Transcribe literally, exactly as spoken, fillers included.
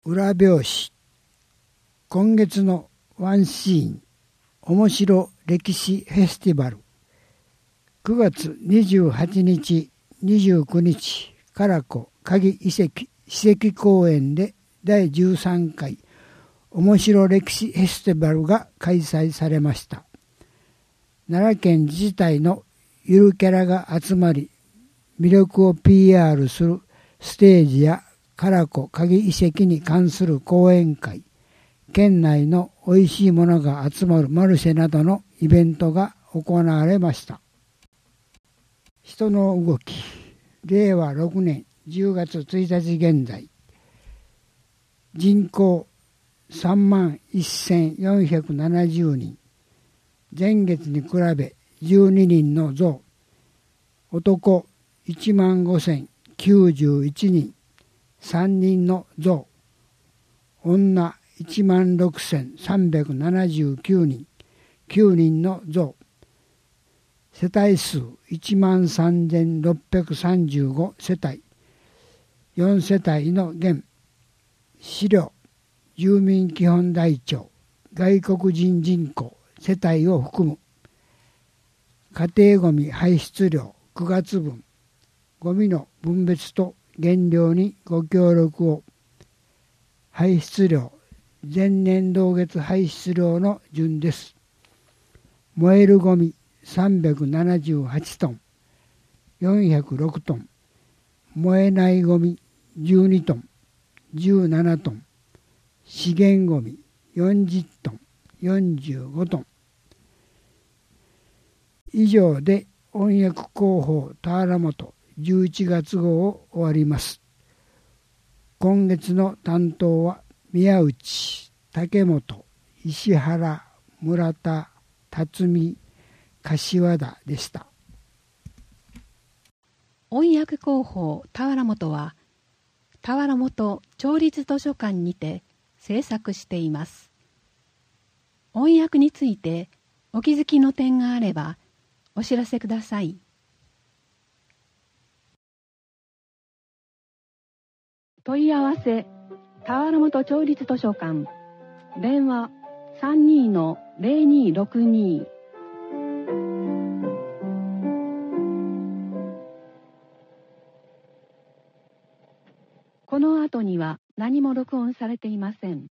裏表紙。今月のワンシーン面白歴史フェスティバルくがつにじゅうはちにちにじゅうくにち唐子鍵遺跡史跡公園でだいじゅうさんかい面白歴史フェスティバルが開催されました。奈良県自治体のゆるキャラが集まり魅力を ピーアール するステージや唐子鍵遺跡に関する講演会、県内のおいしいものが集まるマルシェなどのイベントが行われました。人の動き。れいわろくねんじゅうがつついたち現在、人口さんまんせんよんひゃくななじゅうにん、前月に比べじゅうににんの増、男いちまんごせんきゅうじゅういちにん、さんにんの増、女いちまんろくせんさんびゃくななじゅうきゅうにん、きゅうにんの増、世帯数いちまんさんぜんろっぴゃくさんじゅうご世帯、よん世帯の減、資料、住民基本台帳、外国人人口、世帯を含む、家庭ごみ排出量くがつぶん、ごみの分別と減量にご協力を、排出量、前年同月排出量の順です。燃えるごみさんびゃくななじゅうはちトン、よんひゃくろくトン、燃えないごみじゅうにトン、じゅうななトン、資源ごみよんじゅっトン、よんじゅうごトン。以上で音訳広報田原本じゅういちがつ号を終わります。今月の担当は宮内、竹本、石原、村田、辰巳、柏田でした。 音訳広報田原本は田原本町立図書館にて制作しています。音訳についてお気づきの点があればお知らせください。問い合わせ田原本町立図書館、電話 さんにーのぜろにーろくにー。この後には何も録音されていません。